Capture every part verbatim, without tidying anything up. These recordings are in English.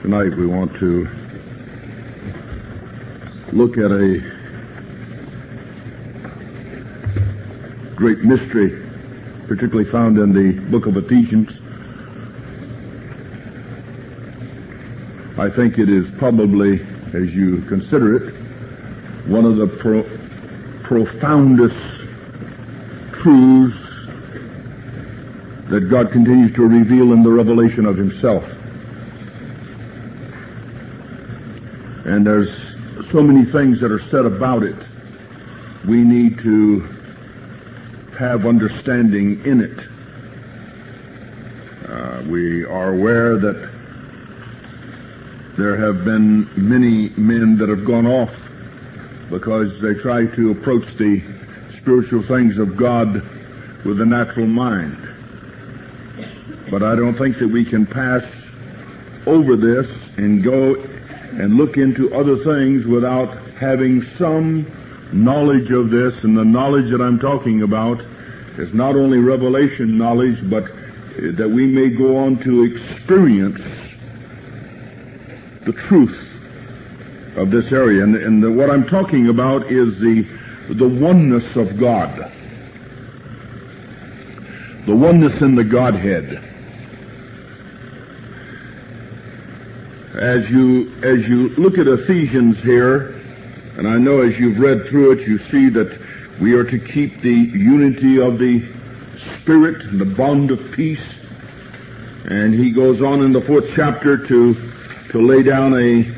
Tonight we want to look at a great mystery, particularly found in the book of Ephesians. I think it is probably, as you consider it, one of the pro- profoundest truths that God continues to reveal in the revelation of Himself. And there's so many things that are said about it. We need to have understanding in it. Uh, we are aware that there have been many men that have gone off because they try to approach the spiritual things of God with the natural mind. But I don't think that we can pass over this and go and look into other things without having some knowledge of this. And the knowledge that I'm talking about is not only revelation knowledge, but that we may go on to experience the truth of this area. And, and the, what I'm talking about is the the oneness of God, the oneness in the Godhead. As you as you look at Ephesians here, and I know as you've read through it, you see that we are to keep the unity of the Spirit and the bond of peace. And he goes on in the fourth chapter to to lay down a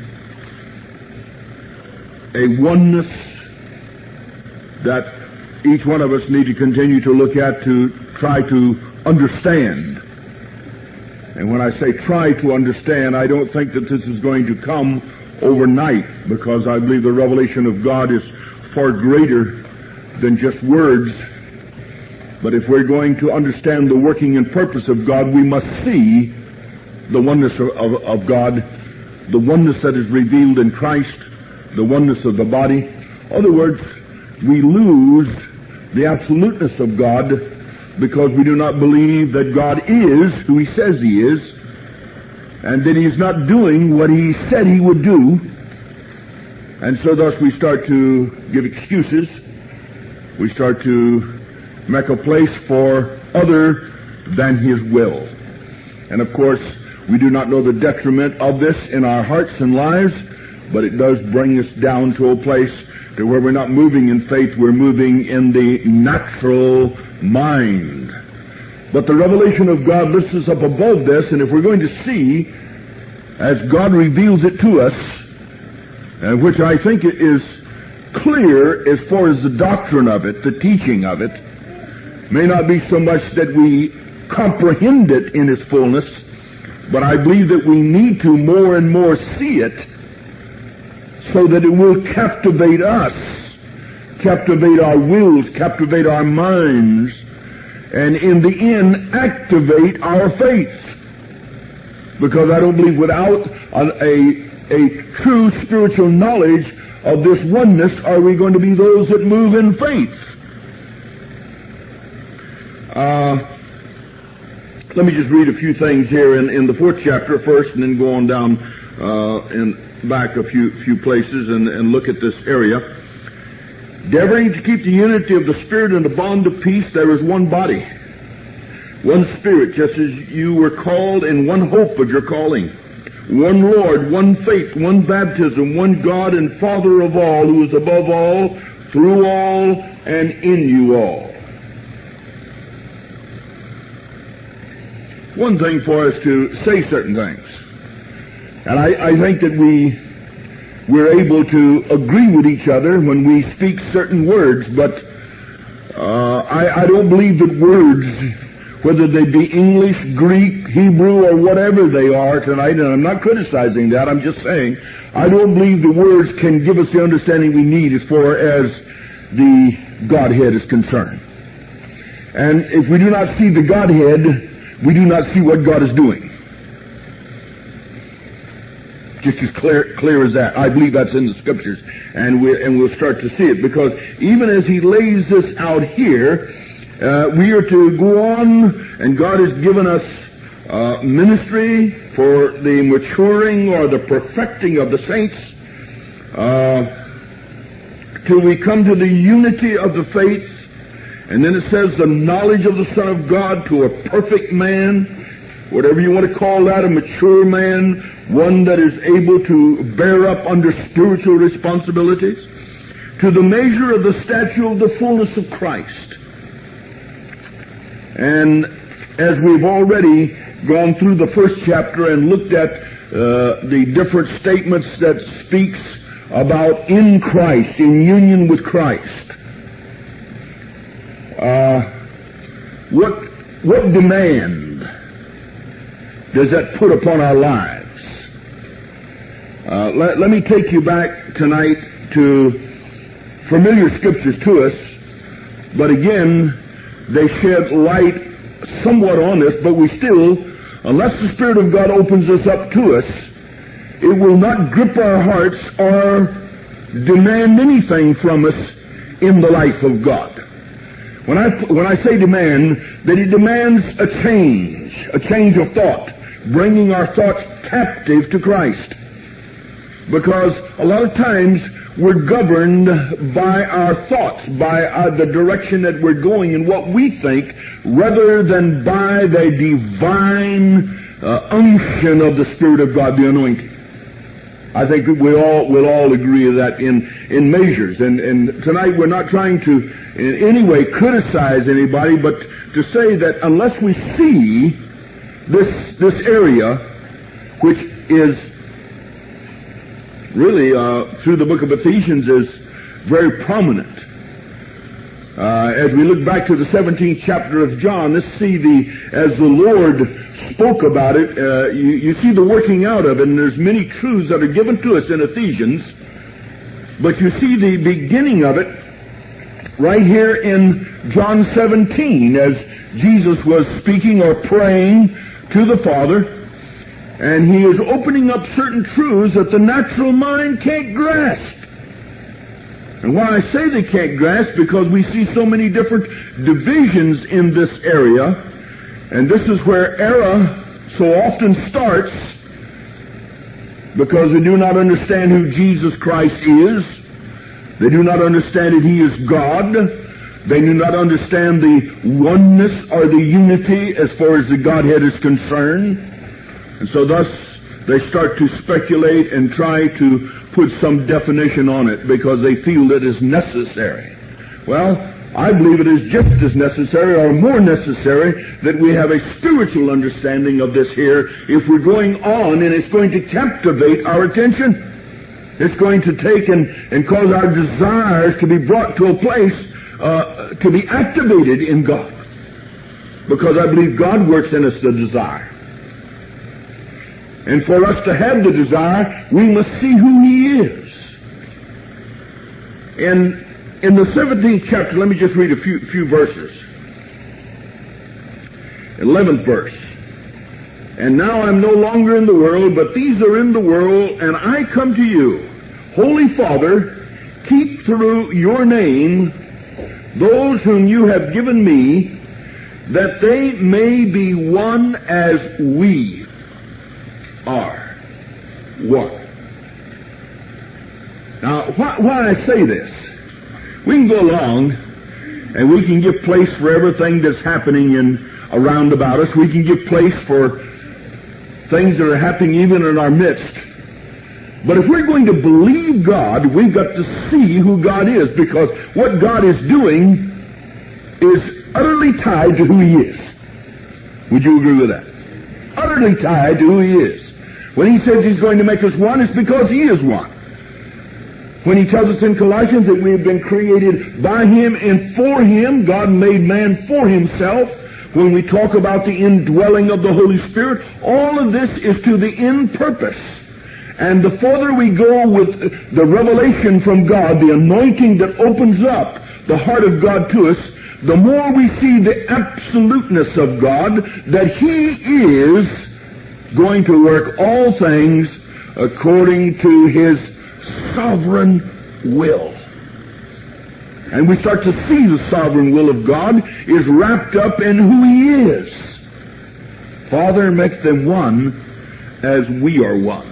a oneness that each one of us need to continue to look at to try to understand. And when I say try to understand, I don't think that this is going to come overnight, because I believe the revelation of God is far greater than just words. But if we're going to understand the working and purpose of God, we must see the oneness of, of, of God, the oneness that is revealed in Christ, the oneness of the body. In other words, we lose the absoluteness of God because we do not believe that God is who He says He is, and that He's not doing what He said He would do. And so thus we start to give excuses. We start to make a place for other than His will. And of course, we do not know the detriment of this in our hearts and lives, but it does bring us down to a place to where we're not moving in faith, we're moving in the natural mind. But the revelation of God lifts us up above this, and if we're going to see, as God reveals it to us, and which I think is clear as far as the doctrine of it, the teaching of it, may not be so much that we comprehend it in its fullness, but I believe that we need to more and more see it so that it will captivate us, captivate our wills, captivate our minds, and in the end activate our faith. Because I don't believe without a, a, a true spiritual knowledge of this oneness are we going to be those that move in faith. Uh, let me just read a few things here in, in the fourth chapter first, and then go on down uh, and back a few few places and, and look at this area. Endeavoring to keep the unity of the Spirit and the bond of peace, there is one body, one Spirit, just as you were called in one hope of your calling, one Lord, one faith, one baptism, one God and Father of all, who is above all, through all, and in you all. One thing for us to say certain things. And I, I think that we, we're able to agree with each other when we speak certain words, but uh, I, I don't believe that words, whether they be English, Greek, Hebrew, or whatever they are tonight, and I'm not criticizing that, I'm just saying, I don't believe the words can give us the understanding we need as far as the Godhead is concerned. And if we do not see the Godhead, we do not see what God is doing. Just as clear, clear as that. I believe that's in the Scriptures, and we and we'll start to see it, because even as He lays this out here, uh, we are to go on, and God has given us uh, ministry, for the maturing or the perfecting of the saints, uh, till we come to the unity of the faith. And then it says the knowledge of the Son of God, to a perfect man, whatever you want to call that, a mature man, one that is able to bear up under spiritual responsibilities, to the measure of the stature of the fullness of Christ. And as we've already gone through the first chapter and looked at uh, the different statements that speaks about in Christ, in union with Christ, uh, what what demand does that put upon our lives? Uh, let, let me take you back tonight to familiar scriptures to us, but again, they shed light somewhat on this, but we still, unless the Spirit of God opens us up to us, it will not grip our hearts or demand anything from us in the life of God. When I, when I say demand, that it demands a change, a change of thought, bringing our thoughts captive to Christ. Because a lot of times we're governed by our thoughts, by uh, the direction that we're going and what we think, rather than by the divine uh, unction of the Spirit of God, the anointing. I think we all will all agree with that in in measures. And and tonight we're not trying to in any way criticize anybody, but to say that unless we see this this area, which is really uh, through the book of Ephesians is very prominent. Uh, as we look back to the seventeenth chapter of John, let's see the, as the Lord spoke about it, uh, you, you see the working out of it, and there's many truths that are given to us in Ephesians, but you see the beginning of it right here in John seventeen, as Jesus was speaking or praying to the Father, and he is opening up certain truths that the natural mind can't grasp. And why I say they can't grasp, because we see so many different divisions in this area, and this is where error so often starts, because they do not understand who Jesus Christ is. They do not understand that he is God. They do not understand the oneness or the unity as far as the Godhead is concerned. And so thus they start to speculate and try to put some definition on it because they feel it is necessary. Well, I believe it is just as necessary or more necessary that we have a spiritual understanding of this here if we're going on, and it's going to captivate our attention. It's going to take and, and cause our desires to be brought to a place uh, to be activated in God. Because I believe God works in us the desire. And for us to have the desire, we must see who he is. In, in the seventeenth chapter, let me just read a few, few verses. eleventh verse. And now I'm no longer in the world, but these are in the world, and I come to you. Holy Father, keep through your name those whom you have given me, that they may be one as we are one. Now, why, why I say this? We can go along and we can give place for everything that's happening in around about us. We can give place for things that are happening even in our midst. But if we're going to believe God, we've got to see who God is, because what God is doing is utterly tied to who he is. Would you agree with that? Utterly tied to who he is. When he says he's going to make us one, it's because he is one. When he tells us in Colossians that we have been created by him and for him, God made man for himself. When we talk about the indwelling of the Holy Spirit, all of this is to the end purpose. And the further we go with the revelation from God, the anointing that opens up the heart of God to us, the more we see the absoluteness of God, that he is going to work all things according to his sovereign will. And we start to see the sovereign will of God is wrapped up in who he is. Father, make them one as we are one.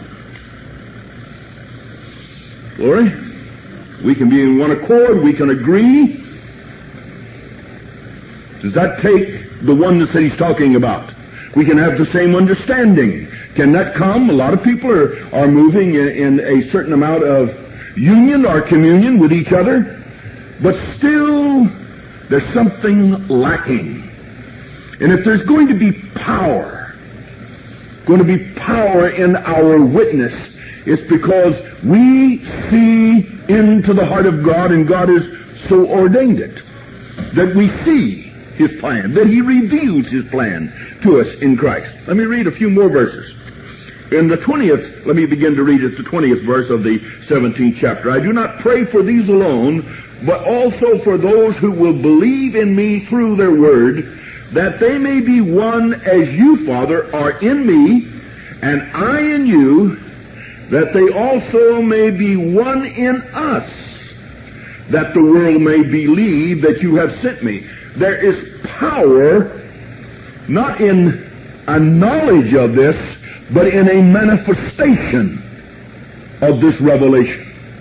Glory. We can be in one accord. We can agree. Does that take the oneness that he's talking about? We can have the same understanding. Can that come? A lot of people are, are moving in, in a certain amount of union or communion with each other, but still there's something lacking. And if there's going to be power, going to be power in our witness, it's because we see into the heart of God, and God has so ordained it, that we see His plan, that He reveals His plan to us in Christ. Let me read a few more verses. In the twentieth, let me begin to read at the twentieth verse of the seventeenth chapter. I do not pray for these alone, but also for those who will believe in me through their word, that they may be one as you, Father, are in me, and I in you, that they also may be one in us, that the world may believe that you have sent me. There is power, not in a knowledge of this, but in a manifestation of this revelation.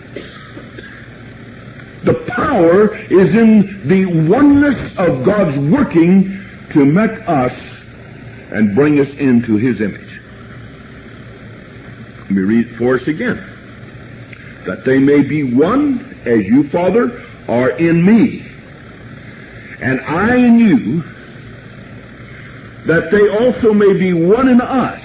The power is in the oneness of God's working to make us and bring us into His image. Let me read it for us again. That they may be one as you, Father, are in me, and I in you, that they also may be one in us.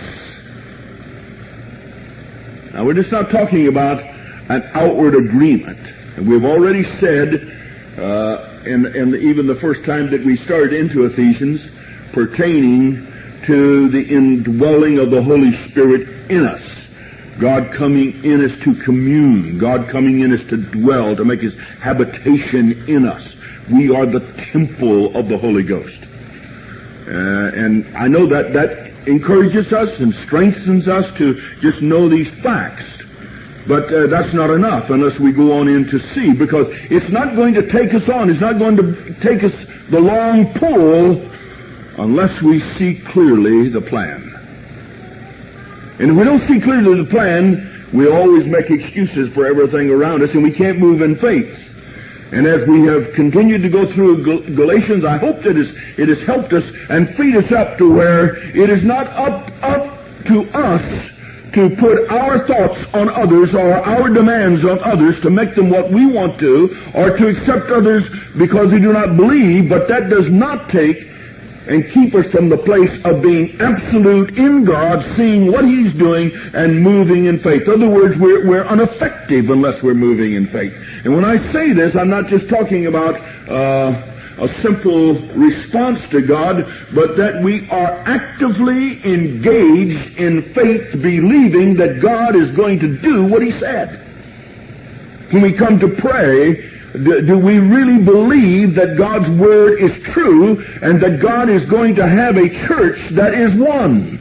Now, we're just not talking about an outward agreement. And we've already said, uh, and, and even the first time that we started into Ephesians, pertaining to the indwelling of the Holy Spirit in us. God coming in us to commune. God coming in us to dwell, to make His habitation in us. We are the temple of the Holy Ghost. Uh, and I know that that encourages us and strengthens us to just know these facts. But uh, that's not enough unless we go on in to see, because it's not going to take us on. It's not going to take us the long pull unless we see clearly the plan. And if we don't see clearly the plan, we always make excuses for everything around us, and we can't move in faith. And as we have continued to go through Gal- Galatians, I hope that it has helped us and freed us up to where it is not up, up to us to put our thoughts on others or our demands on others to make them what we want to, or to accept others because we do not believe, but that does not take and keep us from the place of being absolute in God, seeing what He's doing and moving in faith. In other words, we're, we're ineffective unless we're moving in faith. And when I say this, I'm not just talking about uh, a simple response to God, but that we are actively engaged in faith, believing that God is going to do what He said. When we come to pray, do, do we really believe that God's Word is true and that God is going to have a church that is one?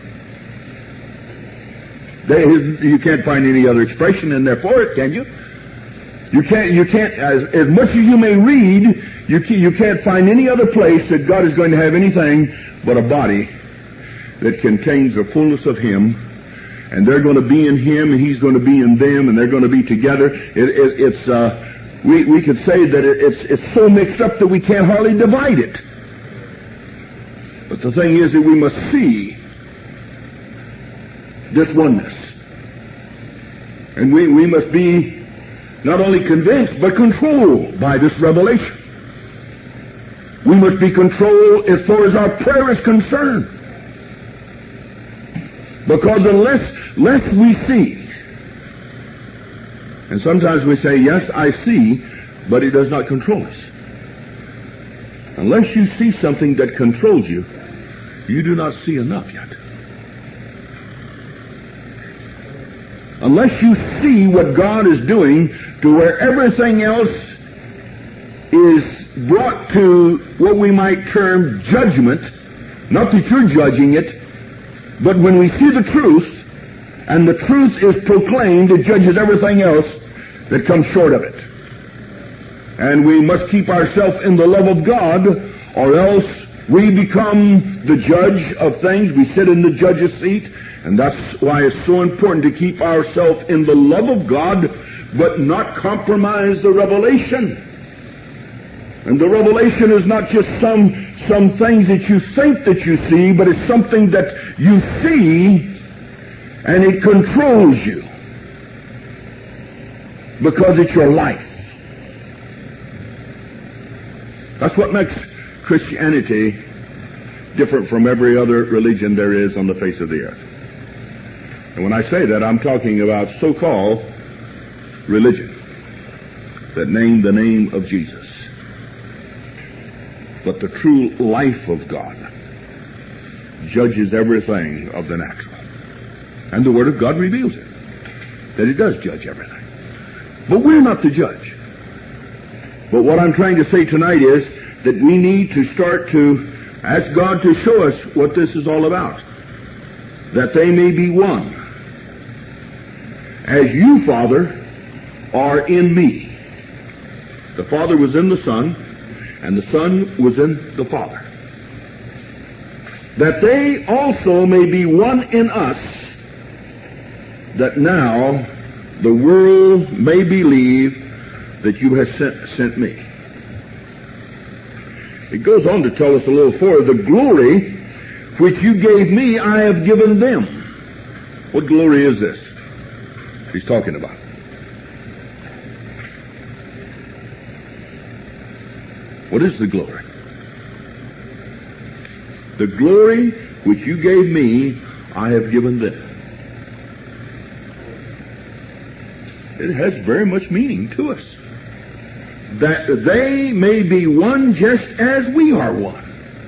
There is, you can't find any other expression in there for it, can you? You can't, you can't, as, as much as you may read, you, can, you can't find any other place that God is going to have anything but a body that contains the fullness of Him, and they're going to be in Him, and He's going to be in them, and they're going to be together. It, it, it's, uh, we, we could say that it, it's, it's so mixed up that we can't hardly divide it. But the thing is that we must see this oneness. And we, we must be not only convinced, but controlled by this revelation. We must be controlled as far as our prayer is concerned. Because unless, unless we see, and sometimes we say, yes, I see, but it does not control us. Unless you see something that controls you, you do not see enough yet. Unless you see what God is doing to where everything else is brought to what we might term judgment, not that you're judging it, but when we see the truth, and the truth is proclaimed, it judges everything else that comes short of it. And we must keep ourselves in the love of God, or else We become the judge of things. We sit in the judge's seat. And that's why it's so important to keep ourselves in the love of God, but not compromise the revelation. And the revelation is not just some, some things that you think that you see, but it's something that you see and it controls you. Because it's your life. That's what makes Christianity different from every other religion there is on the face of the earth. And when I say that, I'm talking about so-called religion that name the name of Jesus. But the true life of God judges everything of the natural. And the Word of God reveals it, that it does judge everything. But we're not the judge. But what I'm trying to say tonight is that we need to start to ask God to show us what this is all about. That they may be one. As you, Father, are in me. The Father was in the Son, and the Son was in the Father. That they also may be one in us, that now the world may believe that you have sent, sent me. It goes on to tell us a little further, the glory which you gave me, I have given them. What glory is this he's talking about? What is the glory? The glory which you gave me, I have given them. It has very much meaning to us. That they may be one just as we are one.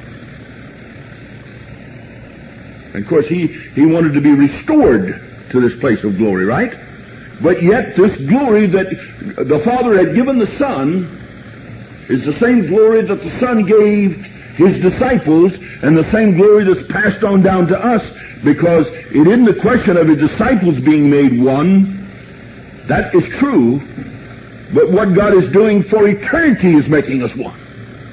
And of course, he, he wanted to be restored to this place of glory, right? But yet this glory that the Father had given the Son is the same glory that the Son gave His disciples, and the same glory that's passed on down to us, because it isn't a question of His disciples being made one. That is true. But what God is doing for eternity is making us one.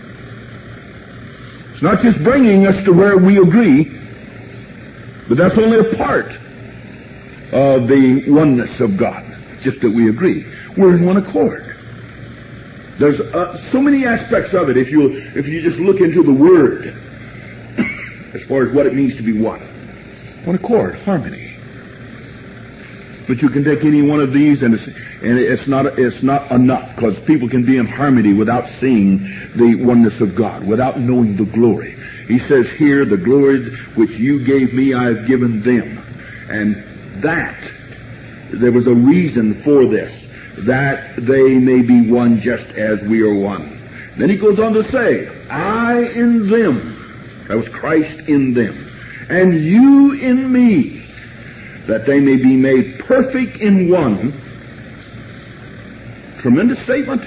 It's not just bringing us to where we agree, but that's only a part of the oneness of God, just that we agree. We're in one accord. There's uh, so many aspects of it if you if you just look into the Word as far as what it means to be one. One accord, harmony. But you can take any one of these, and it's, and it's not it's not enough, because people can be in harmony without seeing the oneness of God, without knowing the glory. He says here, the glory which you gave me, I have given them. And that, there was a reason for this, that they may be one just as we are one. Then he goes on to say, I in them, that was Christ in them, and you in me, that they may be made perfect in one. Tremendous statement.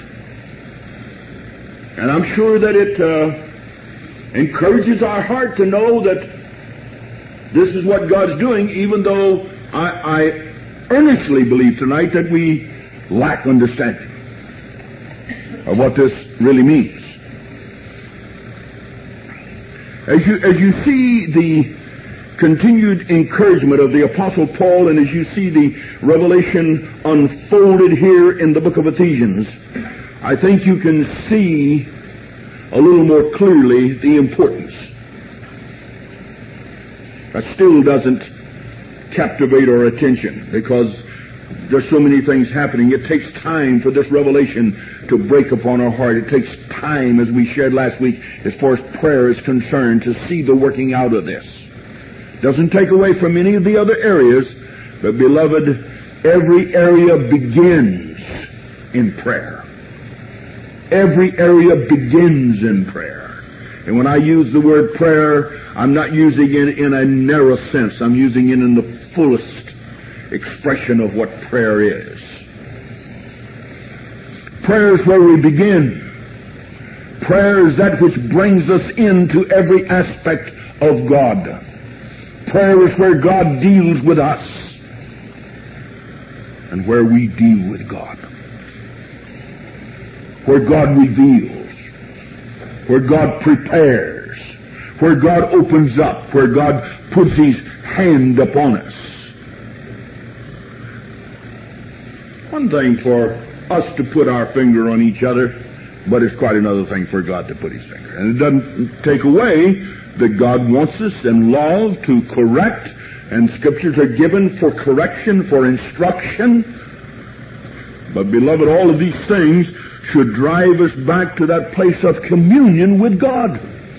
And I'm sure that it uh, encourages our heart to know that this is what God's doing, even though I, I earnestly believe tonight that we lack understanding of what this really means. As you, as you see the continued encouragement of the Apostle Paul, and as you see the revelation unfolded here in the book of Ephesians, I think you can see a little more clearly the importance. That still doesn't captivate our attention, because there's so many things happening. It takes time for this revelation to break upon our heart. It takes time, as we shared last week, as far as prayer is concerned, to see the working out of this. Doesn't take away from any of the other areas, but beloved, every area begins in prayer. Every area begins in prayer. And when I use the word prayer, I'm not using it in a narrow sense. I'm using it in the fullest expression of what prayer is. Prayer is where we begin. Prayer is that which brings us into every aspect of God. Prayer is where God deals with us and where we deal with God. Where God reveals, where God prepares, where God opens up, where God puts His hand upon us. One thing for us to put our finger on each other, but it's quite another thing for God to put His finger. And it doesn't take away that God wants us in love to correct, and Scriptures are given for correction, for instruction. But beloved, all of these things should drive us back to that place of communion with God.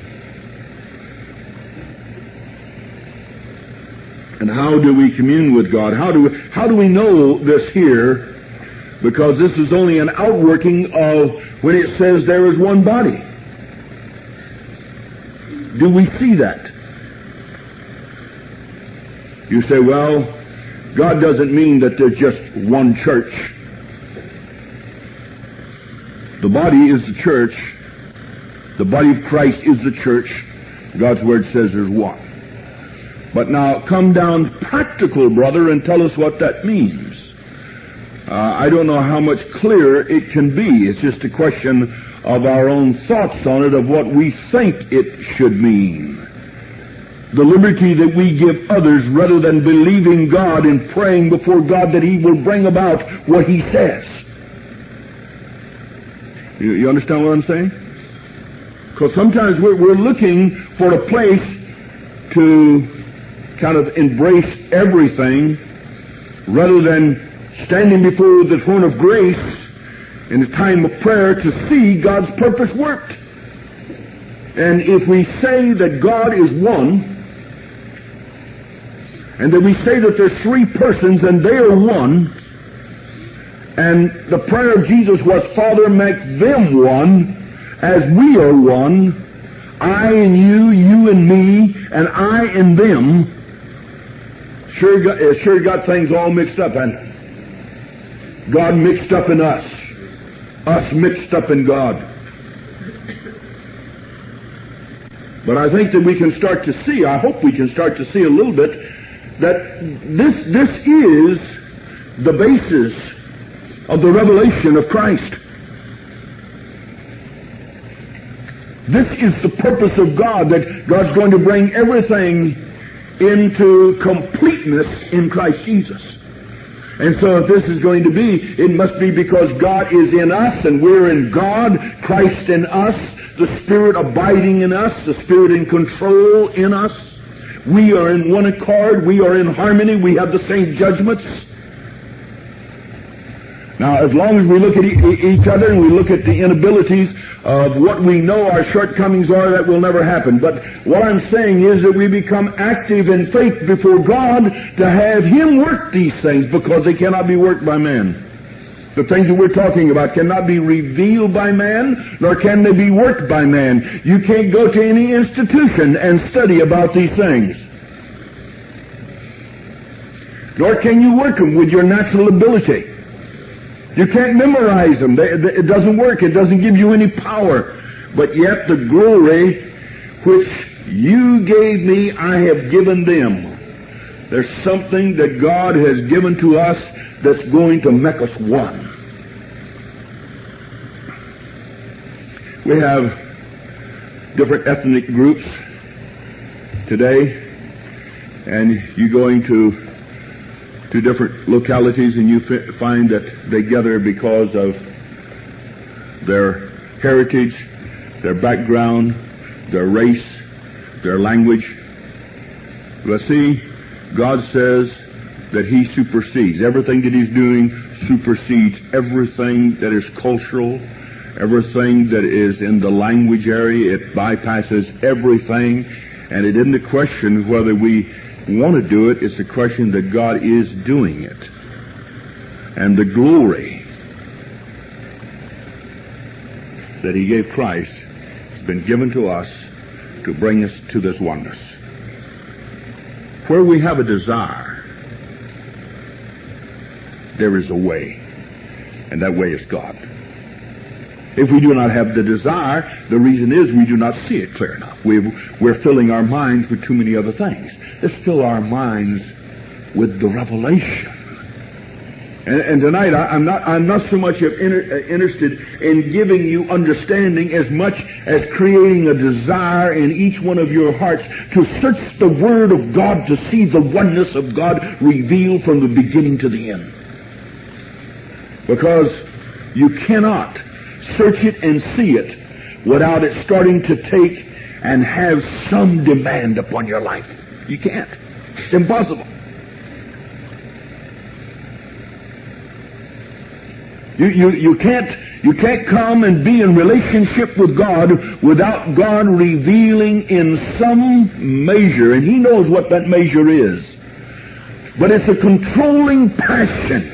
And how do we commune with God? How do we, how do we know this here? Because this is only an outworking of when it says there is one body. Do we see that? You say, well, God doesn't mean that there's just one church. The body is the church. The body of Christ is the church. God's Word says there's one. But now come down practical, brother, and tell us what that means. Uh, I don't know how much clearer it can be. It's just a question of our own thoughts on it, of what we think it should mean. The liberty that we give others rather than believing God and praying before God that He will bring about what He says. You, you understand what I'm saying? Because sometimes we're, we're looking for a place to kind of embrace everything rather than standing before the throne of grace in the time of prayer to see God's purpose worked. And if we say that God is one, and that we say that there's three persons and they are one, and the prayer of Jesus was, Father, make them one as we are one, I and you, you and me, and I and them, sure got, uh, sure got things all mixed up, and God mixed up in us, us mixed up in God. But I think that we can start to see, I hope we can start to see a little bit, that this, this is the basis of the revelation of Christ. This is the purpose of God, that God's going to bring everything into completeness in Christ Jesus. And so if this is going to be, it must be because God is in us and we're in God, Christ in us, the Spirit abiding in us, the Spirit in control in us. We are in one accord, we are in harmony, we have the same judgments. Now, as long as we look at e- each other and we look at the inabilities of what we know our shortcomings are, that will never happen. But what I'm saying is that we become active in faith before God to have Him work these things, because they cannot be worked by man. The things that we're talking about cannot be revealed by man, nor can they be worked by man. You can't go to any institution and study about these things. Nor can you work them with your natural ability. You can't memorize them. It doesn't work. It doesn't give you any power. But yet the glory which you gave me, I have given them. There's something that God has given to us that's going to make us one. We have different ethnic groups today, and you go into to different localities and you f- find that they gather because of their heritage, their background, their race, their language. But see, God says that He supersedes. Everything that He's doing supersedes everything that is cultural, everything that is in the language area. It bypasses everything, and it isn't a question whether we want to do it. It's a question that God is doing it. And the glory that He gave Christ has been given to us to bring us to this oneness. Where we have a desire, there is a way, and that way is God. If we do not have the desire, the reason is we do not see it clear enough. We've, we're filling our minds with too many other things. Let's fill our minds with the revelation And, and tonight, I, I'm not I'm not so much inter, uh, interested in giving you understanding as much as creating a desire in each one of your hearts to search the Word of God to see the oneness of God revealed from the beginning to the end. Because you cannot search it and see it without it starting to take and have some demand upon your life. You can't. It's impossible. You, you, you can't, you can't come and be in relationship with God without God revealing in some measure, and He knows what that measure is. But it's a controlling passion.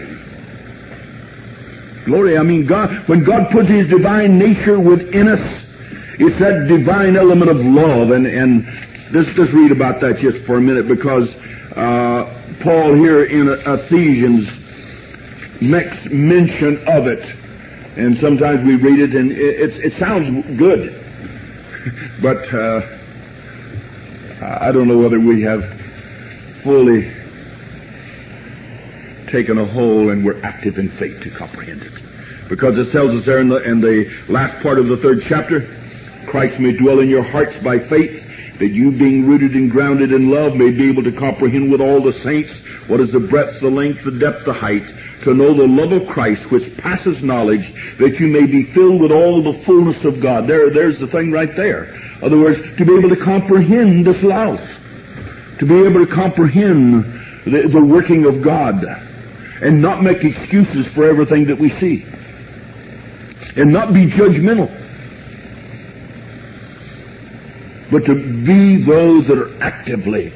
Glory, I mean, God, when God puts His divine nature within us, it's that divine element of love. And, and let's just read about that just for a minute, because uh, Paul here in Ephesians makes mention of it. And sometimes we read it and it, it, it sounds good. But uh, I don't know whether we have fully taken a hold and we're active in faith to comprehend it. Because it tells us there in the, in the last part of the third chapter, Christ may dwell in your hearts by faith, that you, being rooted and grounded in love, may be able to comprehend with all the saints what is the breadth, the length, the depth, the height, to know the love of Christ, which passes knowledge, that you may be filled with all the fullness of God. There, there's the thing right there. In other words, to be able to comprehend this love, to be able to comprehend the, the working of God, and not make excuses for everything that we see, and not be judgmental, but to be those that are actively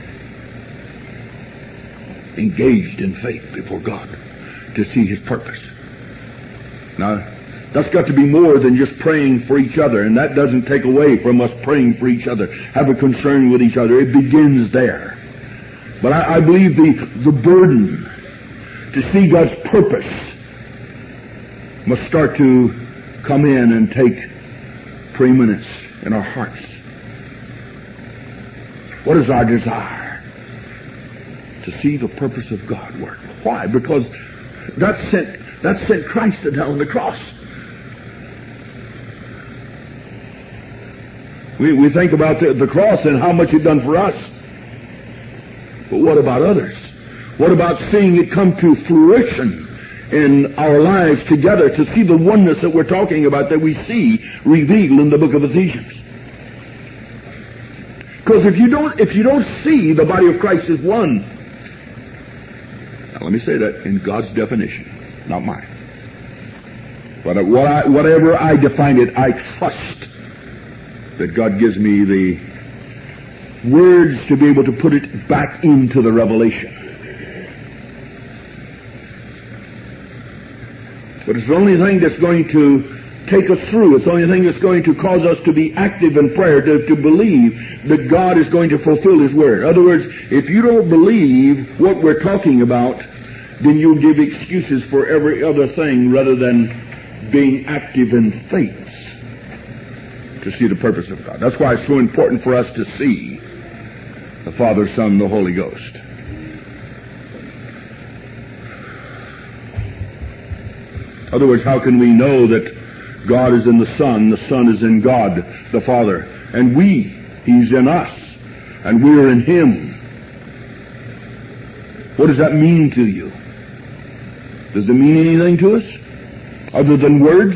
engaged in faith before God to see His purpose. Now, that's got to be more than just praying for each other, and that doesn't take away from us praying for each other, have a concern with each other. It begins there. But I, I believe the, the burden to see God's purpose must start to come in and take preeminence in our hearts. What is our desire? To see the purpose of God work. Why? Because that sent, that sent Christ down on the cross. We, we think about the, the cross and how much it done for us. But what about others? What about seeing it come to fruition in our lives together, to see the oneness that we're talking about, that we see revealed in the book of Ephesians? Because if you don't, if you don't see the body of Christ as one, now let me say that in God's definition, not mine. But what I, whatever I define it, I trust that God gives me the words to be able to put it back into the revelation. But it's the only thing that's going to take us through. It's the only thing that's going to cause us to be active in prayer, to, to believe that God is going to fulfill His word. In other words, if you don't believe what we're talking about, then you'll give excuses for every other thing rather than being active in faith to see the purpose of God. That's why it's so important for us to see the Father, Son, and the Holy Ghost. In other words, how can we know that God is in the Son, the Son is in God, the Father, and we, He's in us, and we're in Him? What does that mean to you? Does it mean anything to us other than words?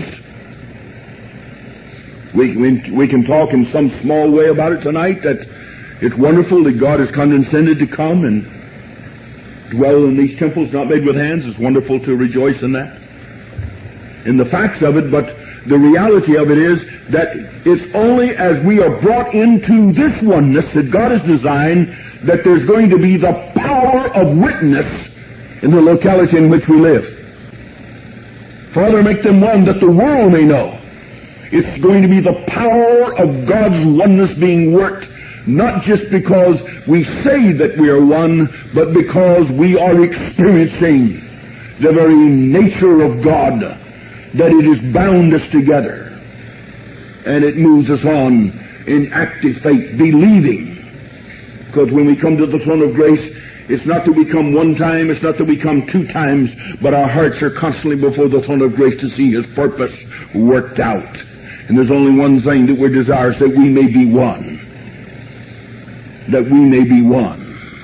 We, we, we can talk in some small way about it tonight, that it's wonderful that God has condescended to come and dwell in these temples not made with hands. It's wonderful to rejoice in that, in the facts of it. But the reality of it is that it's only as we are brought into this oneness that God has designed that there's going to be the power of witness in the locality in which we live. Father, make them one that the world may know. It's going to be the power of God's oneness being worked, not just because we say that we are one, but because we are experiencing the very nature of God, that it has bound us together, and it moves us on in active faith, believing. Because when we come to the throne of grace, It's not that we come one time, it's not that we come two times, but our hearts are constantly before the throne of grace to see His purpose worked out. And there's only one thing that we're desirous, that we may be one. That we may be one.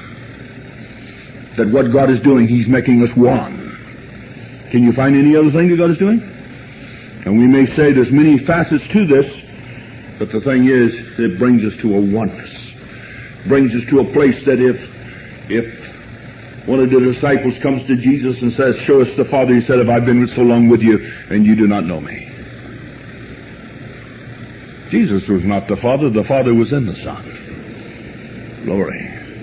That what God is doing, He's making us one. Can you find any other thing that God is doing? And we may say there's many facets to this, but the thing is, it brings us to a oneness. Brings us to a place that if if one of the disciples comes to Jesus and says, show us the Father, He said, have I been so long with you and you do not know me? Jesus was not the Father, the Father was in the Son. Glory.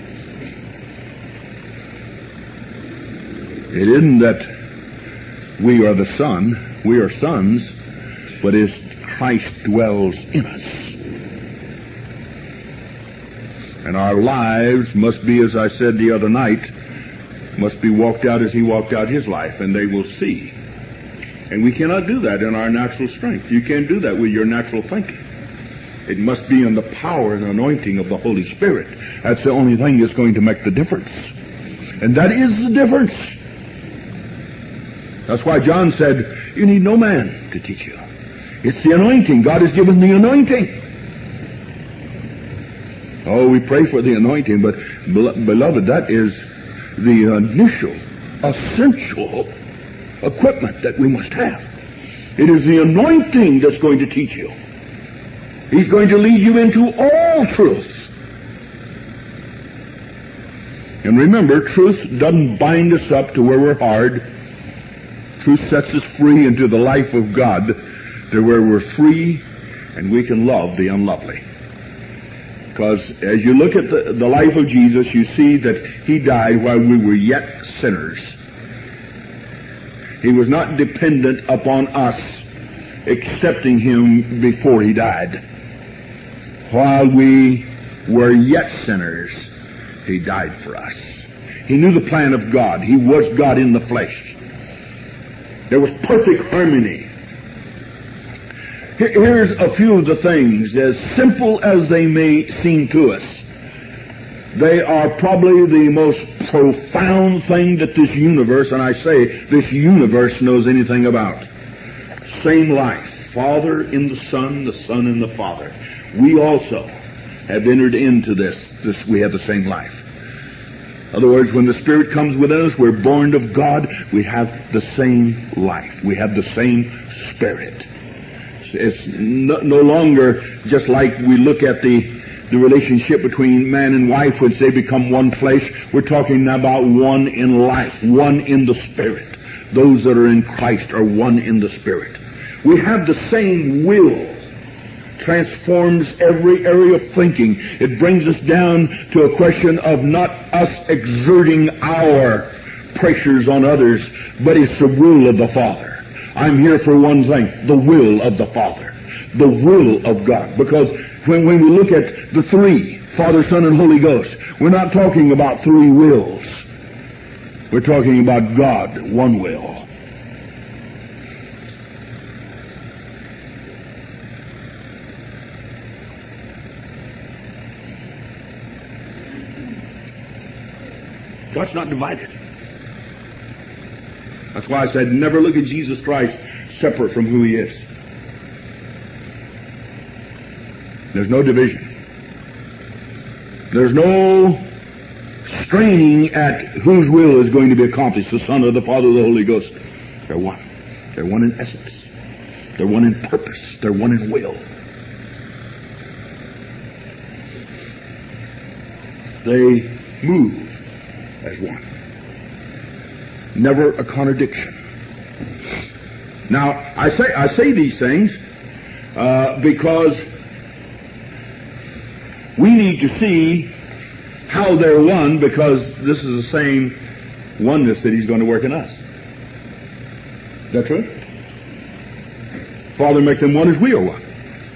It isn't that we are the Son, we are sons, but as Christ dwells in us. And our lives must be, as I said the other night, must be walked out as He walked out His life, and they will see. And we cannot do that in our natural strength. You can't do that with your natural thinking. It must be in the power and anointing of the Holy Spirit. That's the only thing that's going to make the difference. And that is the difference. That's why John said, you need no man to teach you. It's the anointing. God has given the anointing. Oh, we pray for the anointing, but beloved, that is the initial, essential equipment that we must have. It is the anointing that's going to teach you. He's going to lead you into all truth. And remember, truth doesn't bind us up to where we're hard. Truth sets us free into the life of God, to where we're free and we can love the unlovely. Because as you look at the, the life of Jesus, you see that He died while we were yet sinners. He was not dependent upon us accepting Him before He died. While we were yet sinners, He died for us. He knew the plan of God. He was God in the flesh. There was perfect harmony. Here's a few of the things, as simple as they may seem to us. They are probably the most profound thing that this universe, and I say this universe, knows anything about. Same life. Father in the Son, the Son in the Father. We also have entered into this. this we have the same life. In other words, when the Spirit comes within us, we're born of God. We have the same life. We have the same Spirit. It's no, no longer just like we look at the, the relationship between man and wife, which they become one flesh. We're talking about one in life, one in the Spirit. Those that are in Christ are one in the Spirit. We have the same will. Transforms every area of thinking. It brings us down to a question of not us exerting our pressures on others, but it's the will of the Father. I'm here for one thing, the will of the Father, the will of God. Because when, when we look at the three, Father, Son, and Holy Ghost, we're not talking about three wills. We're talking about God, one will. God's not divided. That's why I said never look at Jesus Christ separate from who He is. There's no division. There's no straining at whose will is going to be accomplished, the Son or the Father or the Holy Ghost. They're one. They're one in essence. They're one in purpose. They're one in will. They move as one. Never a contradiction. Now, I say I say these things uh, because we need to see how they're one, because this is the same oneness that He's going to work in us. Is that true? Father, make them one as we are one.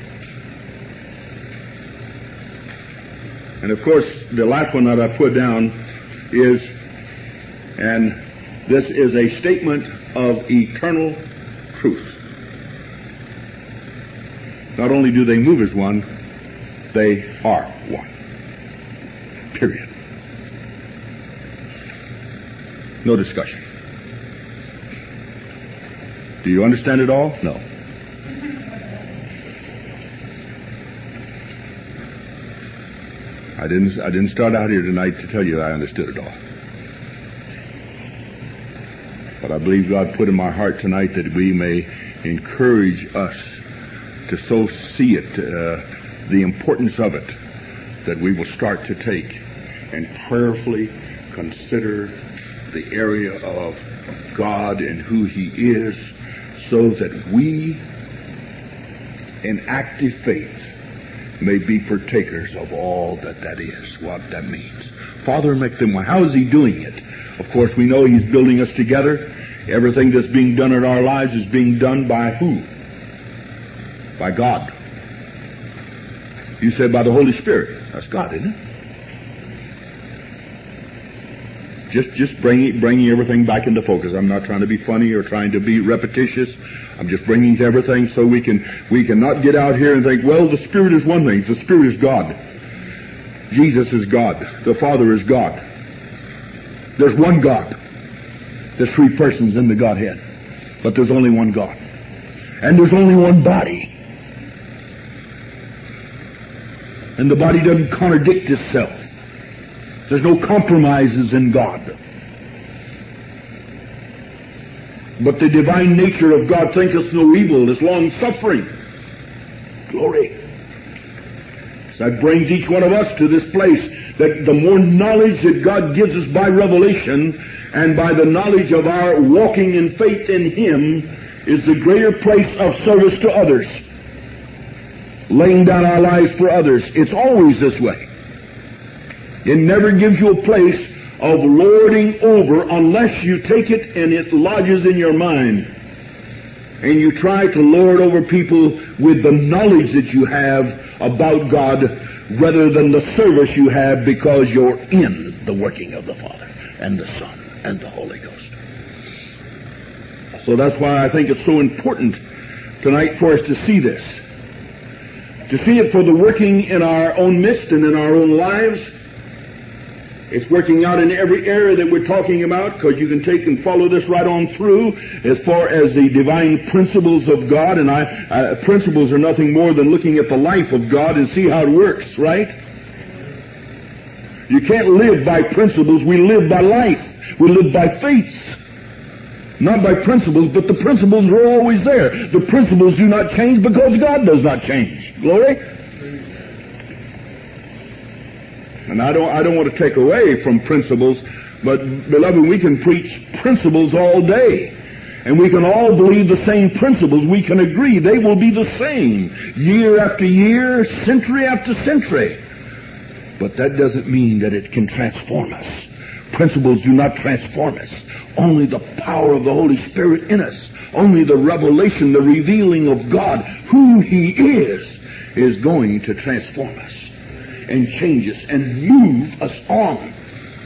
And of course, the last one that I put down is, and this is a statement of eternal truth. Not only do they move as one, they are one. Period. No discussion. Do you understand it all? No. I didn't, I didn't start out here tonight to tell you that I understood it all. But I believe God put in my heart tonight that we may encourage us to so see it, uh, the importance of it, that we will start to take and prayerfully consider the area of God and who He is, so that we, in active faith, may be partakers of all that that is, what that means. Father, make them one. How is He doing it? Of course, we know He's building us together. Everything that's being done in our lives is being done by who? By God. You said by the Holy Spirit. That's God, isn't it? Just, just bringing, bringing everything back into focus. I'm not trying to be funny or trying to be repetitious. I'm just bringing everything so we can, we can not get out here and think, well, the Spirit is one thing. The Spirit is God. Jesus is God. The Father is God. There's one God. There's three persons in the Godhead. But there's only one God. And there's only one body. And the body doesn't contradict itself. There's no compromises in God. But the divine nature of God thinketh no evil, is long-suffering. Glory. So that brings each one of us to this place, that the more knowledge that God gives us by revelation, and by the knowledge of our walking in faith in Him, is the greater place of service to others. Laying down our lives for others. It's always this way. It never gives you a place of lording over unless you take it and it lodges in your mind. And you try to lord over people with the knowledge that you have about God rather than the service you have because you're in the working of the Father and the Son and the Holy Ghost. So that's why I think it's so important tonight for us to see this. To see it for the working in our own midst and in our own lives. It's working out in every area that we're talking about, because you can take and follow this right on through as far as the divine principles of God. And I, uh, principles are nothing more than looking at the life of God and see how it works, right? You can't live by principles. We live by life. We live by faith. Not by principles, but the principles are always there. The principles do not change because God does not change. Glory? And I don't, I don't want to take away from principles, but beloved, we can preach principles all day. And we can all believe the same principles. We can agree they will be the same year after year, century after century. But that doesn't mean that it can transform us. Principles do not transform us. Only the power of the Holy Spirit in us, only the revelation, the revealing of God, who He is, is going to transform us and change us and move us on.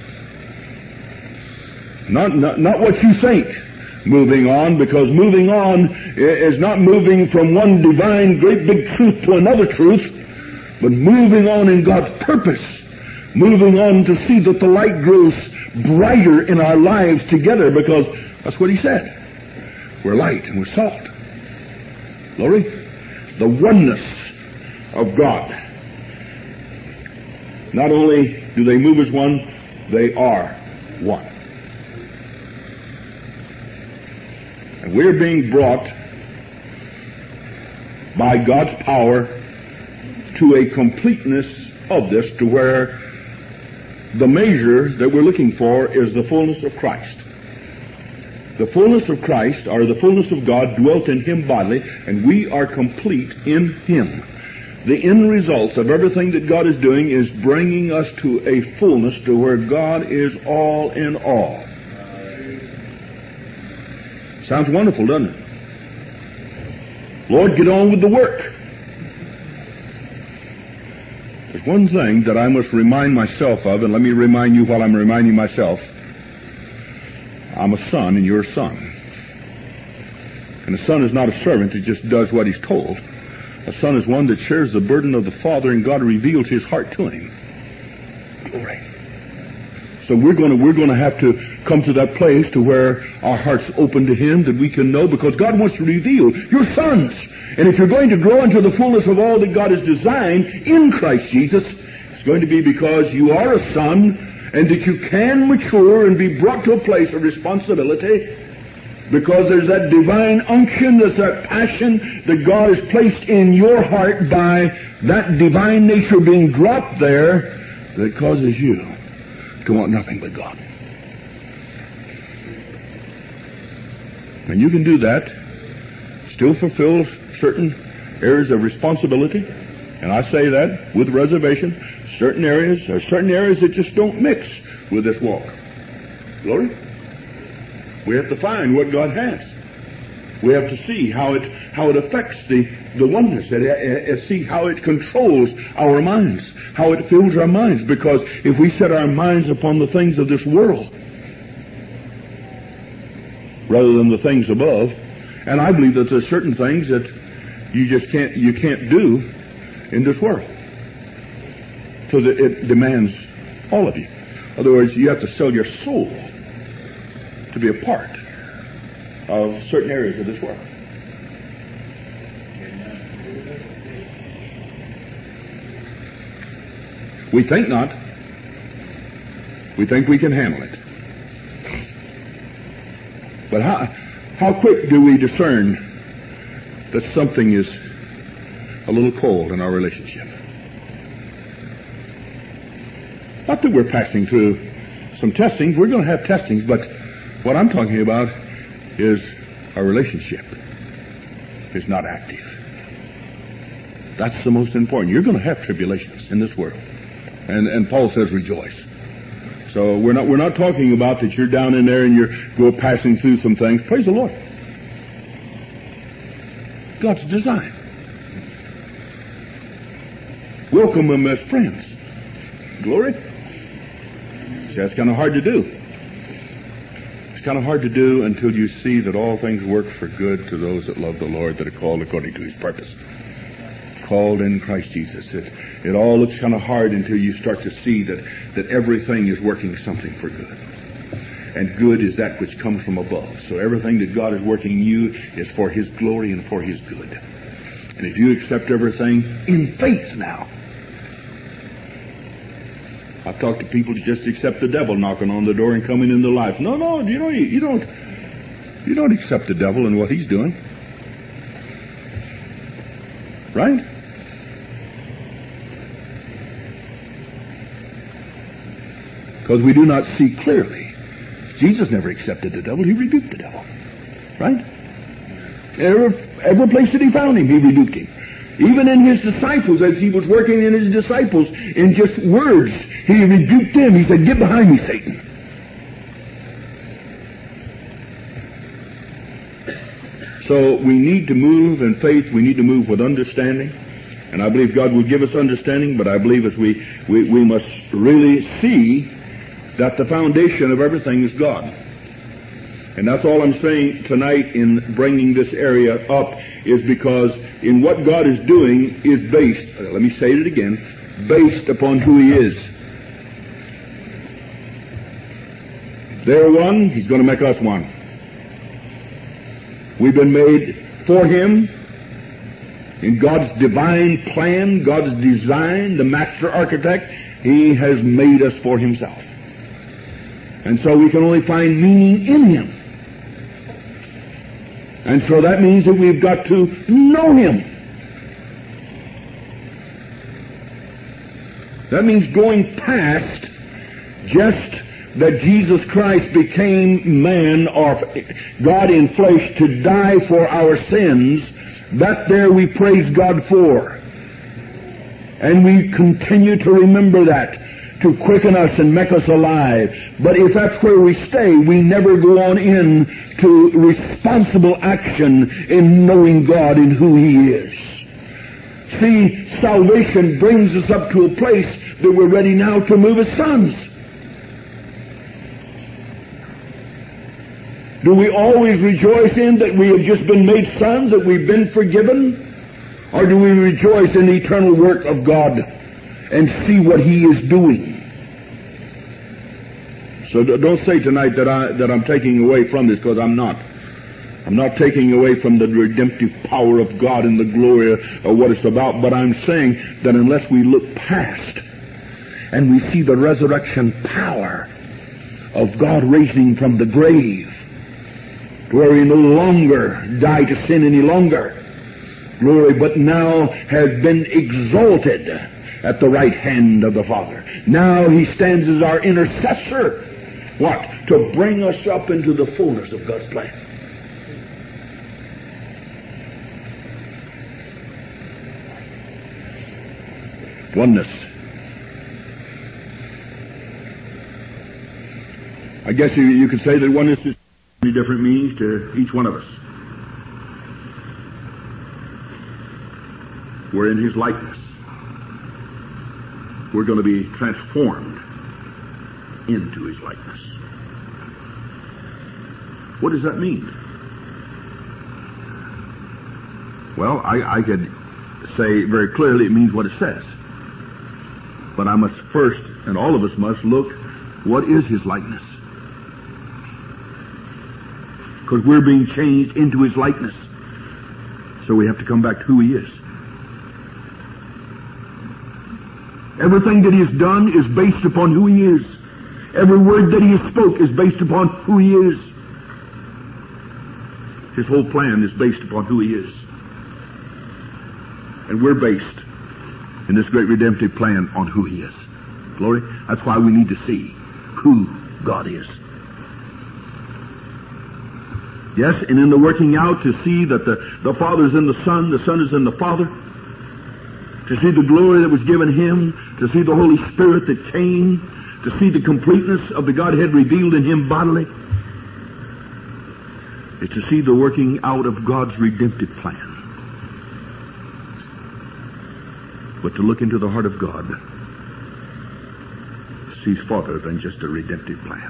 Not, not, not what you think moving on, because moving on is not moving from one divine great big truth to another truth, but moving on in God's purpose, moving on to see that the light grows brighter in our lives together, because that's what He said. We're light and we're salt. Glory. The oneness of God. Not only do they move as one, they are one. And we're being brought by God's power to a completeness of this, to where the measure that we're looking for is the fullness of Christ. The fullness of Christ, or the fullness of God, dwelt in Him bodily, and we are complete in Him. The end results of everything that God is doing is bringing us to a fullness to where God is all in all. Sounds wonderful, doesn't it? Lord, get on with the work. There's one thing that I must remind myself of, and let me remind you while I'm reminding myself. I'm a son and you're a son. And a son is not a servant that just does what he's told. A son is one that shares the burden of the Father, and God reveals His heart to him. Glory. So we're going to we're going to have to come to that place to where our hearts open to Him, that we can know, because God wants to reveal your sons. And if you're going to grow into the fullness of all that God has designed in Christ Jesus, it's going to be because you are a son, and that you can mature and be brought to a place of responsibility, because there's that divine unction, there's that passion that God has placed in your heart by that divine nature being dropped there, that causes you to want nothing but God. And you can do that, still fulfill certain areas of responsibility, and I say that with reservation. Certain areas, there are certain areas that just don't mix with this walk. Glory. We have to find what God has. We have to see how it how it affects the, the oneness, and uh, uh, see how it controls our minds, how it fills our minds. Because if we set our minds upon the things of this world rather than the things above, and I believe that there's certain things that you just can't you can't do in this world, so that it demands all of you. In other words, you have to sell your soul to be a part of certain areas of this world. We think not. We think we can handle it. But how how quick do we discern that something is a little cold in our relationship? Not that we're passing through some testings. We're going to have testings, but what I'm talking about is our relationship is not active. That's the most important. You're going to have tribulations in this world. And and Paul says rejoice. So we're not we're not talking about that you're down in there and you're go passing through some things. Praise the Lord. God's design. Welcome them as friends. Glory. See, that's kind of hard to do. It's kind of hard to do until you see that all things work for good to those that love the Lord, that are called according to His purpose. Called in Christ Jesus. It, it all looks kind of hard until you start to see that, that everything is working something for good. And good is that which comes from above. So everything that God is working in you is for His glory and for His good. And if you accept everything in faith now, I've talked to people to just accept the devil knocking on the door and coming into life. No, no, you know, you, you don't, you don't accept the devil and what he's doing. Right? Because we do not see clearly. Jesus never accepted the devil. He rebuked the devil. Right? Every, every place that he found him, he rebuked him. Even in his disciples, as he was working in his disciples, in just words, he rebuked them. He said, "Get behind me, Satan." So we need to move in faith. We need to move with understanding. And I believe God will give us understanding, but I believe as we, we, we must really see that the foundation of everything is God. And that's all I'm saying tonight in bringing this area up, is because in what God is doing is based, let me say it again, based upon who He is. They're one, He's going to make us one. We've been made for Him in God's divine plan, God's design, the master architect. He has made us for Himself. And so we can only find meaning in Him. And so that means that we've got to know Him. That means going past just that Jesus Christ became man, or God in flesh, to die for our sins. That there we praise God for. And we continue to remember that, to quicken us and make us alive. But if that's where we stay, we never go on in to responsible action in knowing God and who He is. See, salvation brings us up to a place that we're ready now to move as sons. Do we always rejoice in that we have just been made sons, that we've been forgiven? Or do we rejoice in the eternal work of God and see what He is doing? So don't say tonight that, I, that I'm taking away from this, because I'm not. I'm not taking away from the redemptive power of God and the glory of what it's about, but I'm saying that unless we look past and we see the resurrection power of God raising from the grave, where he no longer died to sin any longer, glory, but now has been exalted at the right hand of the Father. Now he stands as our intercessor. What? To bring us up into the fullness of God's plan. Oneness. I guess you, you could say that oneness is many different meanings to each one of us. We're in his likeness. We're going to be transformed into his likeness. What does that mean? Well, I, I could say very clearly it means what it says. But I must first, and all of us must, look, what is his likeness? Because we're being changed into his likeness. So we have to come back to who he is. Everything that he has done is based upon who he is. Every word that he has spoke is based upon who he is. His whole plan is based upon who he is. And we're based in this great redemptive plan on who he is. Glory. That's why we need to see who God is. Yes, and in the working out to see that the, the Father is in the Son, the Son is in the Father, to see the glory that was given him, to see the Holy Spirit that came, to see the completeness of the Godhead revealed in him bodily, is to see the working out of God's redemptive plan. But to look into the heart of God sees farther than just a redemptive plan.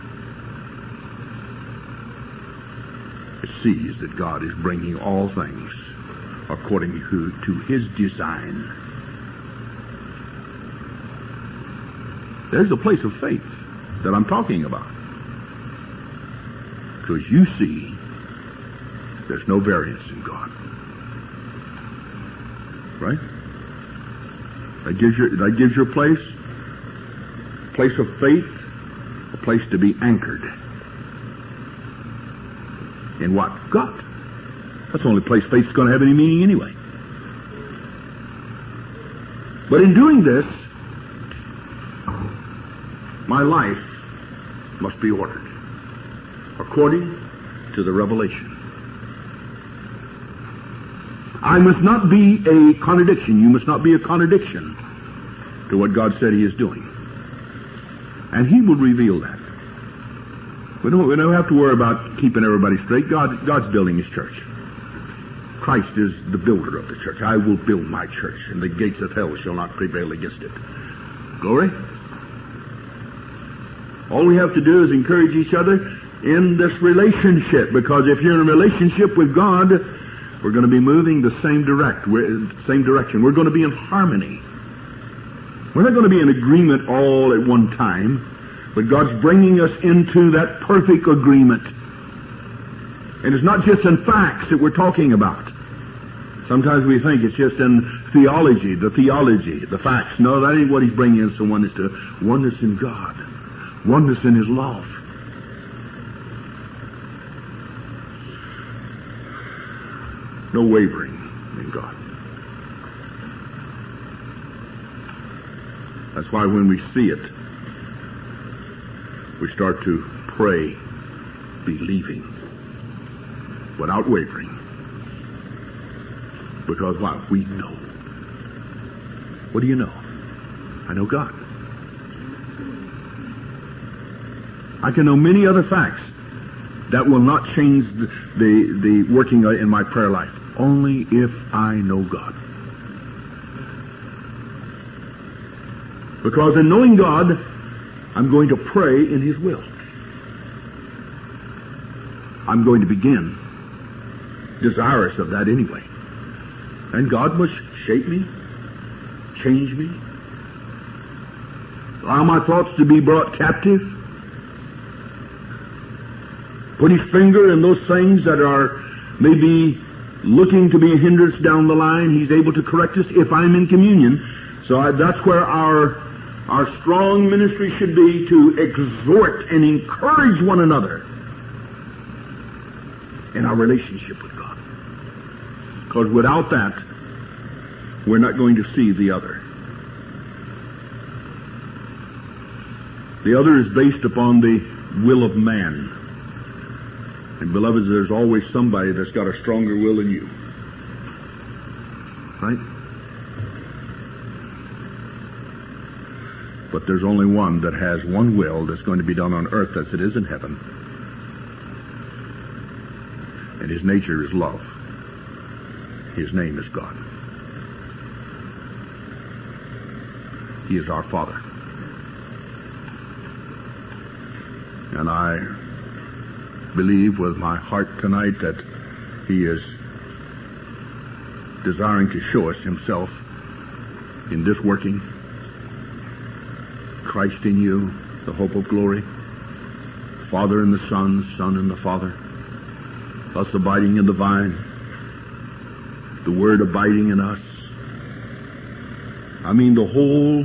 It sees that God is bringing all things according to, to his design. There's a place of faith that I'm talking about. Because you see there's no variance in God. Right? That gives you, that gives you a place, a place of faith, a place to be anchored. In what? God. That's the only place faith is going to have any meaning anyway. But in doing this, my life must be ordered according to the revelation. I must not be a contradiction. You must not be a contradiction to what God said he is doing. And he will reveal that. We don't, we don't have to worry about keeping everybody straight. God, God's building his church. Christ is the builder of the church. I will build my church, and the gates of hell shall not prevail against it. Glory. All we have to do is encourage each other in this relationship, because if you're in a relationship with God, we're going to be moving the same direct, same direction. We're going to be in harmony. We're not going to be in agreement all at one time, but God's bringing us into that perfect agreement. And it's not just in facts that we're talking about. Sometimes we think it's just in theology, the theology, the facts. No, that ain't what he's bringing us to oneness to. Oneness in God. Oneness in his love. No wavering in God. That's why when we see it, we start to pray, believing, without wavering. Because what? We know. What do you know? I know God. I can know many other facts that will not change the, the, the working in my prayer life. Only if I know God. Because in knowing God, I'm going to pray in his will. I'm going to begin desirous of that anyway. And God must shape me, change me, allow my thoughts to be brought captive put his finger in those things that are maybe looking to be a hindrance down the line. He's able to correct us if I'm in communion. So I, that's where our our strong ministry should be, to exhort and encourage one another in our relationship with God. Because without that, we're not going to see the other. The other is based upon the will of man. And beloveds, there's always somebody that's got a stronger will than you. Right? But there's only one that has one will that's going to be done on earth as it is in heaven. And his nature is love. His name is God. He is our Father. And I believe with my heart tonight that he is desiring to show us himself in this working. Christ in you, the hope of glory. Father in the Son, Son in the Father. Us abiding in the vine. The Word abiding in us. I mean the whole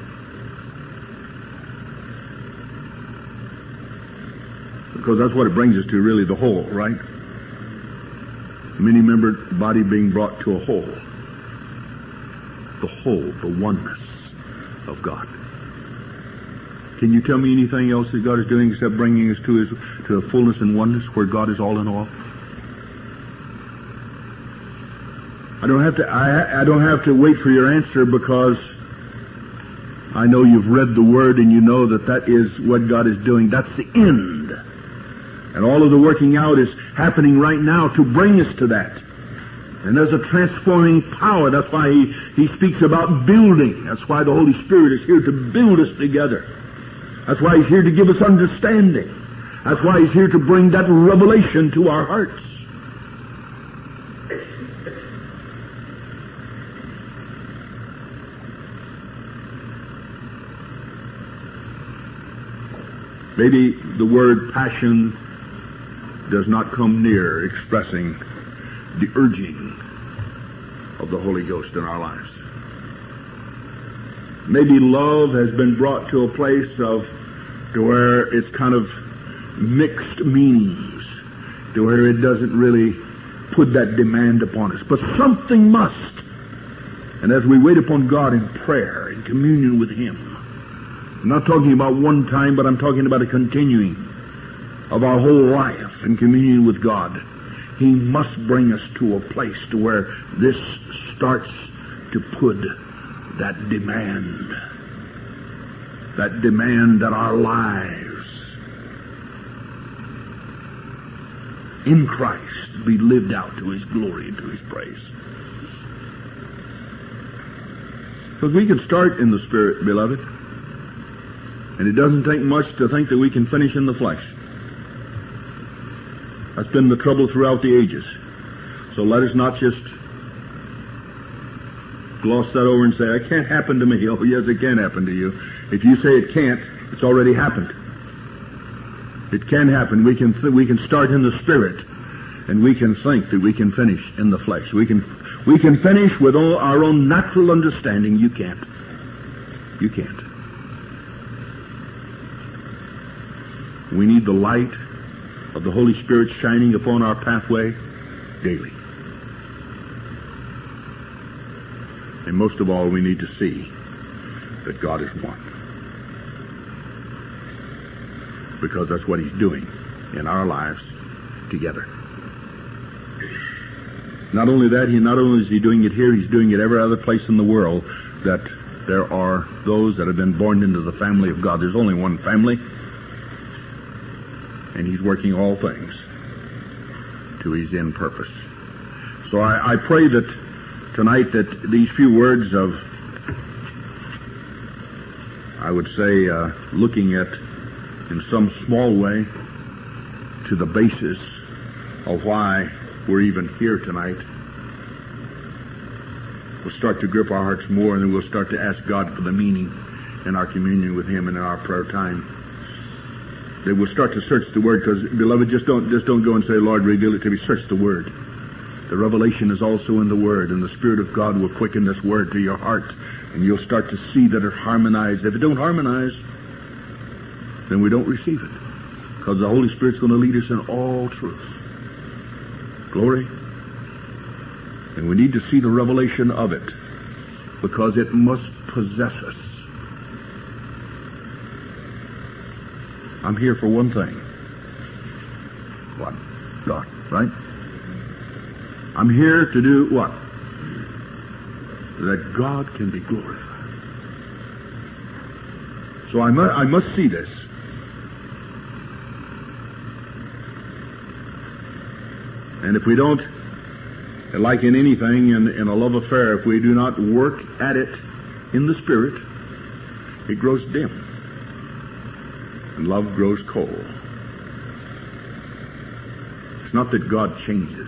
because that's what it brings us to, really, the whole, right? Many-membered body being brought to a whole. The whole, the oneness of God. Can you tell me anything else that God is doing except bringing us to his to a fullness and oneness where God is all in all? I don't have to I, I don't have to wait for your answer, because I know you've read the Word and you know that that is what God is doing. That's the end. And all of the working out is happening right now to bring us to that. And there's a transforming power. That's why he, he speaks about building. That's why the Holy Spirit is here to build us together. That's why he's here to give us understanding. That's why he's here to bring that revelation to our hearts. Maybe the word passion does not come near expressing the urging of the Holy Ghost in our lives. Maybe love has been brought to a place of to where it's kind of mixed meanings, to where it doesn't really put that demand upon us. But something must. And as we wait upon God in prayer, in communion with him, I'm not talking about one time, but I'm talking about a continuing of our whole life in communion with God. He must bring us to a place to where this starts to put that demand, that demand that our lives in Christ be lived out to his glory and to his praise. Because we can start in the Spirit, beloved, and it doesn't take much to think that we can finish in the flesh. That's been the trouble throughout the ages. So let us not just gloss that over and say, it can't happen to me. Oh, yes, it can happen to you. If you say it can't, it's already happened. It can happen. We can th- we can start in the Spirit, and we can think that we can finish in the flesh. We can we can finish with all our own natural understanding. You can't. You can't. We need the light of the Holy Spirit shining upon our pathway daily. And most of all, we need to see that God is one. Because that's what he's doing in our lives together. Not only that, he not only is he doing it here, he's doing it every other place in the world, that there are those that have been born into the family of God. There's only one family, and he's working all things to his end purpose. So I, I pray that tonight that these few words of, I would say, uh, looking at in some small way to the basis of why we're even here tonight, will start to grip our hearts more, and then we'll start to ask God for the meaning in our communion with him and in our prayer time. They will start to search the Word, because, beloved, just don't just don't go and say, Lord, reveal it to me. Search the Word. The revelation is also in the Word, and the Spirit of God will quicken this Word to your heart, and you'll start to see that it harmonizes. If it don't harmonize, then we don't receive it, because the Holy Spirit's going to lead us in all truth. Glory. And we need to see the revelation of it, because it must possess us. I'm here for one thing. What? God, right? I'm here to do what? That God can be glorified. So I must, I must see this. And if we don't, like in anything, in, in a love affair, if we do not work at it in the Spirit, it grows dim. And love grows cold. It's not that God changes.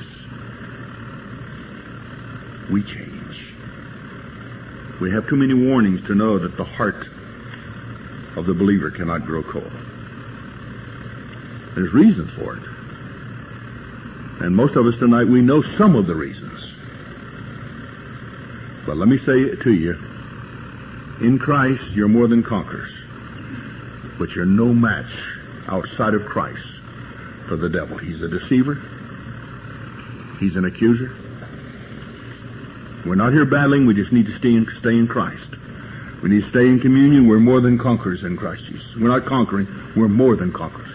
We change. We have too many warnings to know that the heart of the believer cannot grow cold. There's reasons for it. And most of us tonight, we know some of the reasons. But let me say it to you. In Christ, you're more than conquerors. But you're no match outside of Christ for the devil. He's a deceiver. He's an accuser. We're not here battling. We just need to stay in, stay in Christ. We need to stay in communion. We're more than conquerors in Christ Jesus. We're not conquering. We're more than conquerors.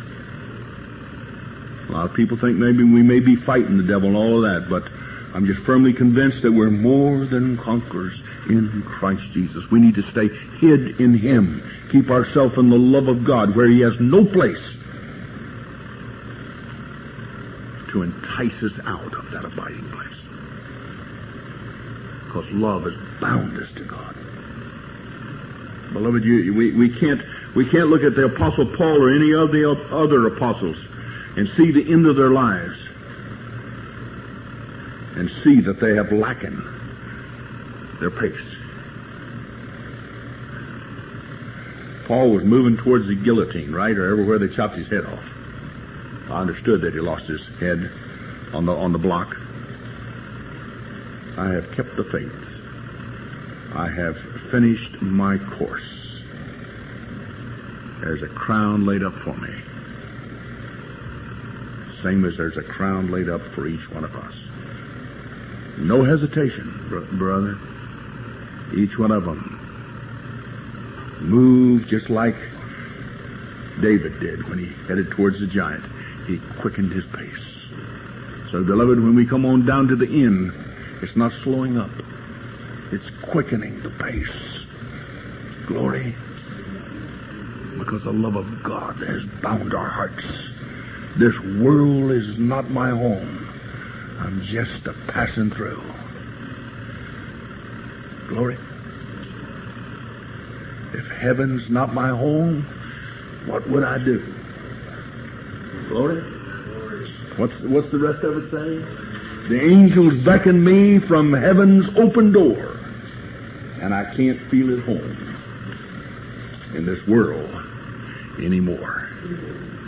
A lot of people think maybe we may be fighting the devil and all of that, but I'm just firmly convinced that we're more than conquerors in Christ Jesus. We need to stay hid in Him. Keep ourselves in the love of God, where He has no place to entice us out of that abiding place. Because love has bound us to God. Beloved, you, we, we can't we can't look at the Apostle Paul or any of the other apostles and see the end of their lives and see that they have lackened their pace. Paul was moving towards the guillotine, right, or everywhere they chopped his head off. I understood that he lost his head on the on the block. I have kept the faith. I have finished my course. There's a crown laid up for me. Same as there's a crown laid up for each one of us. No hesitation, bro- brother. Each one of them moved just like David did when he headed towards the giant. He quickened his pace. So, beloved, when we come on down to the end, it's not slowing up. It's quickening the pace. Glory. Because the love of God has bound our hearts. This world is not my home. I'm just a passing through. Glory. If heaven's not my home, what would I do? Glory. What's, what's the rest of it saying? The angels beckon me from heaven's open door, and I can't feel at home in this world anymore.